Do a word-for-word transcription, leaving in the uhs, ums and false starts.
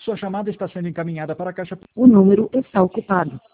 Sua chamada está sendo encaminhada para a caixa. O número está ocupado.